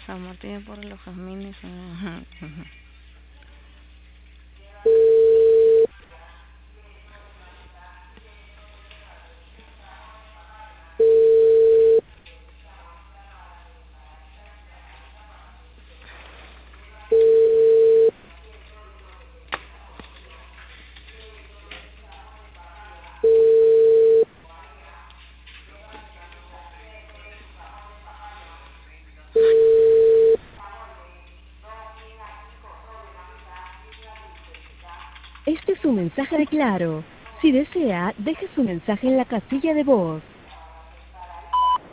San Martín por los jazmines. Este es un mensaje de Claro. Si desea, deje su mensaje en la casilla de voz.